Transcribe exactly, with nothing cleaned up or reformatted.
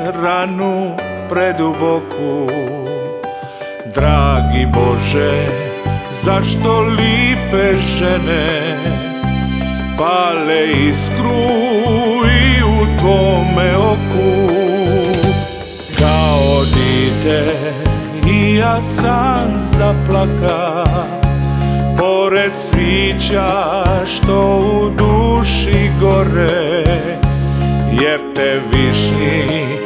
ranu preduboku. Dragi Bože, zašto lipe žene pale iskru i u tvome oku? Kao dite i ja sam zaplaka pored svića što u duši gore, jer te višnji